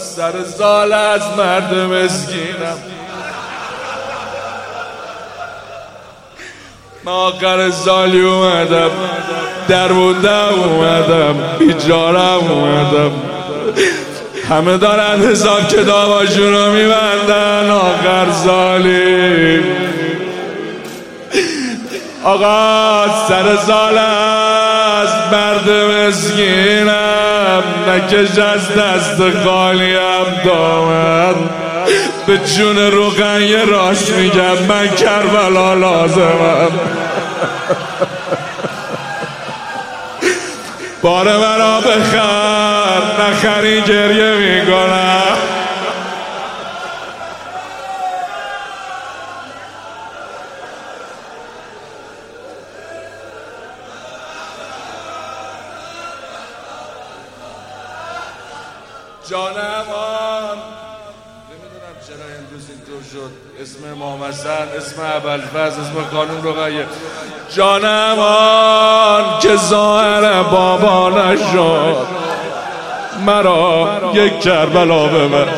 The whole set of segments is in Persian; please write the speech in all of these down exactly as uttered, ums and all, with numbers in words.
سر زال از مرد مسکینم. من آخر سالی اومدم در بودم اومدم بیچارم اومدم. همه دارن حساب کتاباشون رو میبندن. آخر سالی آقا سر سال از مرد مسکینم. نکش از دست خالیم دامن. به جون رقیه راست میگم من کربلا لازمم. بار مرا بخر نخری گریه میکنم. جانم آن نمیدونم چرا امروز اینطور شد. اسم امام حسن، اسم ابوالفضل، اسم خانم رقیه. جانم آن که ظاهر بابا نشد مرا یک کربلا ببر.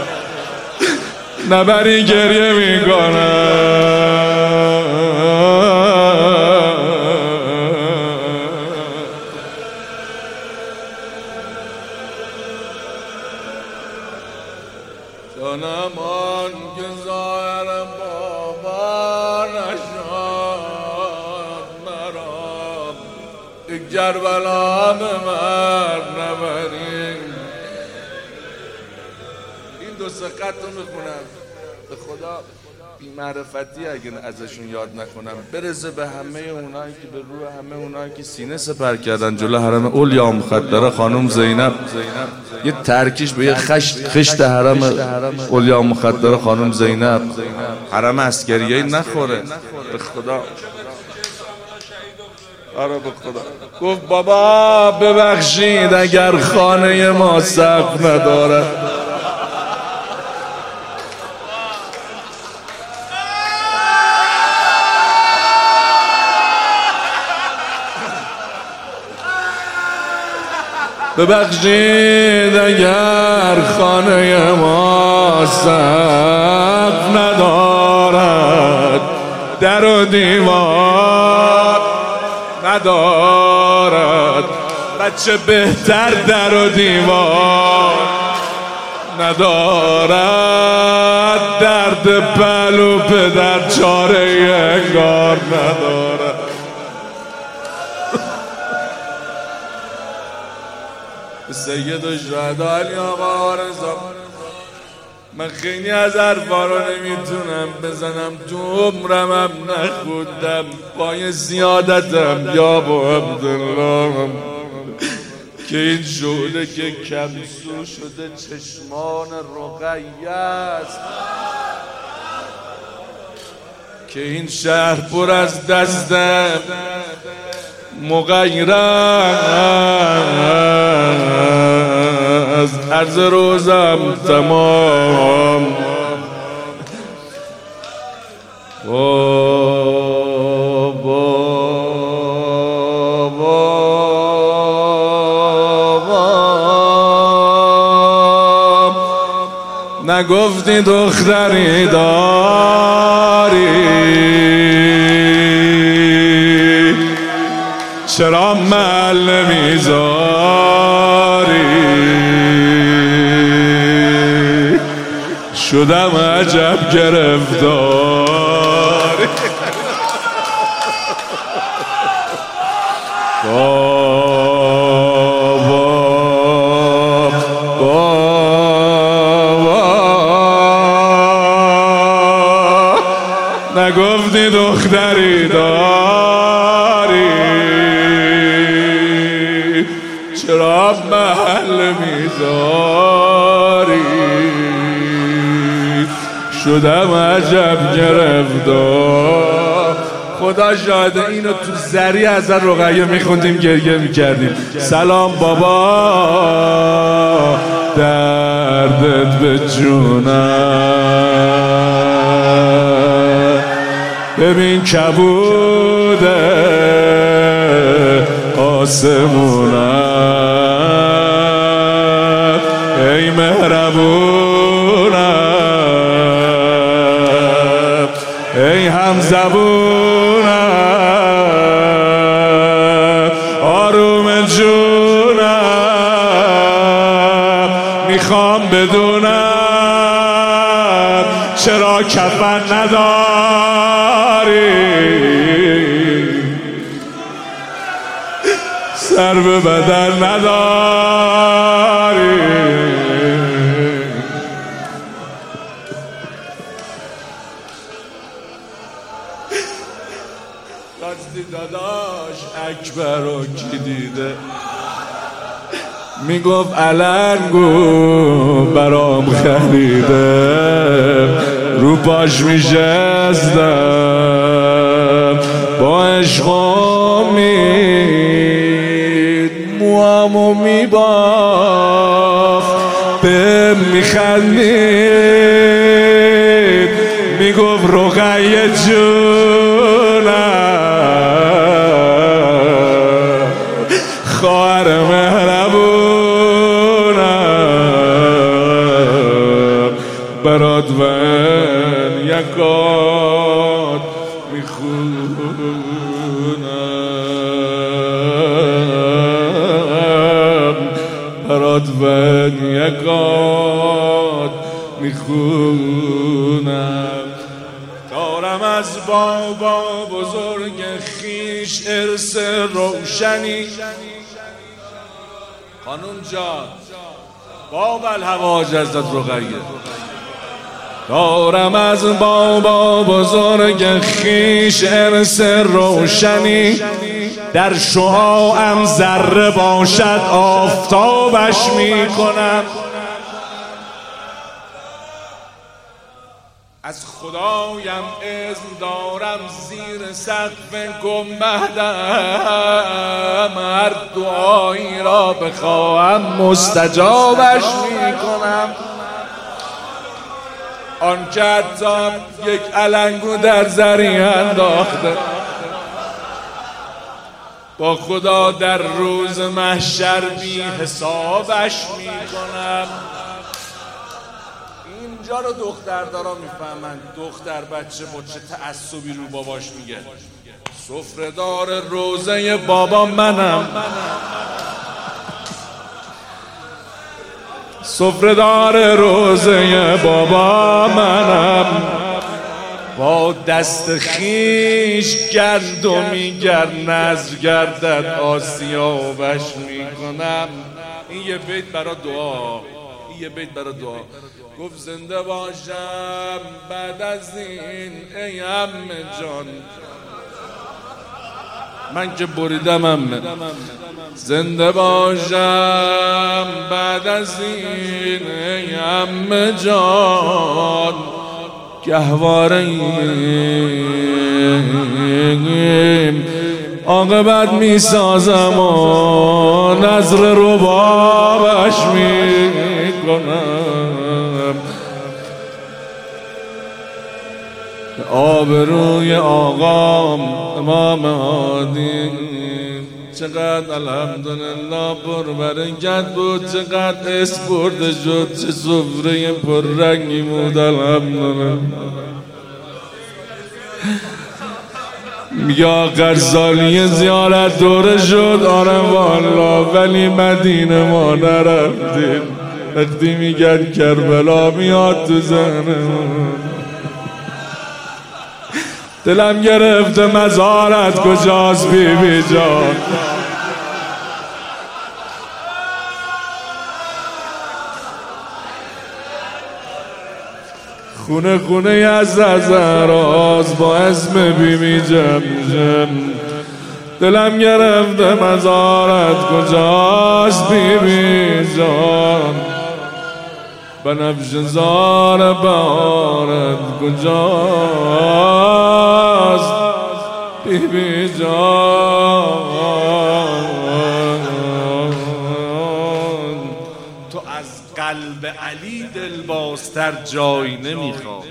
نبری گریه میکنم. جانم آن که ظاهر بابا نشد مرا یک کربلا ببر. نبری. این دو سه خط رو میخونم به خدا بی معرفتی اگه ازشون یاد نکنم برسه به همه اونایی که به روح همه اونایی که سینه سپر کردن جلو حرم اولیا مخدره خانم زینب. یه ترکیش به یه خشت خشت حرم اولیا مخدره خانم زینب. حرم عسکریه نخوره به خدا. آره به خدا. گفت بابا ببخشید اگر خانه ما سقف نداره. ببخشید اگر خانه ما سقف ندارد در و دیوار ندارد. بچه بهتر در و دیوار ندارد. درد پلو پدر چاره انگار ندارد. سید الشهدا علی آقا رضا. من خیلی از حرفا رو نمیتونم بزنم تو عمرم هم نخوندم پای زیادتم یا با عبدالله که این شعله که کمسو شده چشمان رقیه است. که این شهر پر از دستم مغیر از عرض روزم تمام. نگفتی دختری داری چرا محل نمیذاری. شدم عجب گرفتاری. بابا بابا نگفتی دختری داری چرا محل میذاری. شدم عجب گرفتار. خدا شاهده اینو تو زری از رقیه میخوندیم گریه میکردیم. سلام بابا دردت به جونم. ببین کبوده آسمونم ای مهربونم ای همزبونم آروم جونم میخوام بدونم چرا کفن نداری سر به بدن نداری راستی داداش اکبر رو کی دیده میگفت علنگو برام خریده رو پاش میشستم با عشق امید موامو میبافت به میخندید میگفت رقیه جونم خواهر مهربونم برات ون یکات میخونم برات ون یکات میخونم دارم از بابا بزرگ خیش ارث روشنی خانم جان باب الهواج حضرت رقیه دارم از بابا بزرگ خیش ارث روشنی در شعاعم ذره باشد آفتابش میکنم از خدایم اذن دارم زیر سقف گنبدم هر دعایی را بخواهم مستجابش میکنم آن که حتی یک علنگو در زری انداخته با خدا در روز محشر بی حسابش میکنم. اینجا رو دختردارا میفهمن دختر بچه با چه تعصبی رو باباش میگه سفره‌دار روزه بابا منم سفره‌دار روزه بابا منم با دست خیش گندمی گر نذر گردد آسیابش میکنم. این یه بیت برا دعا این یه بیت برا دعا گفت زنده باشم بعد از این ای عمه جان من که بریدم عمه زنده باشم بعد از این ای عمه جان گهواریم عاقبت می سازم و نظر ربابش می کنم. آبروی آقام امام هادی چقدر الحمدلله پر برکت بود چقدر اسپرده شد چه سفره پر رنگی بود الحمدلله. میگه آخر سالی زیارت دوره شد آره والا ولی مدینه ما نرفتیم. وقتی میگن کربلا میاد تو ذهنمون دلم گرفته مزارت کجاست بی بی جان خونه خونه از نظراز با اسم بی بی جم جم دلم گرفته مزارت کجاست بی بی جان بنفش زار بارت کجاست بی بی جان. تو از قلب علی دلبازتر جای نمیخواد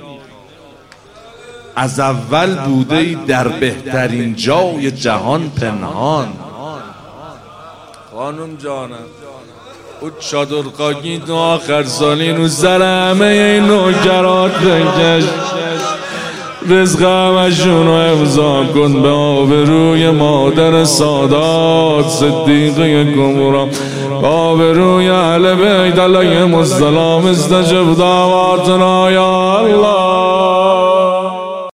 از اول بوده ای در بهترین جای جهان پنهان. خانم جانم او چادر خاکی تو آخر سالی رو سر همه این نوکرات بکش، رزق همشون رو امضا کن به آبروی مادر سادات صدیقه کبرا، آبروی اهل بیت علیهم السلام استجب دعواتنا یا الله.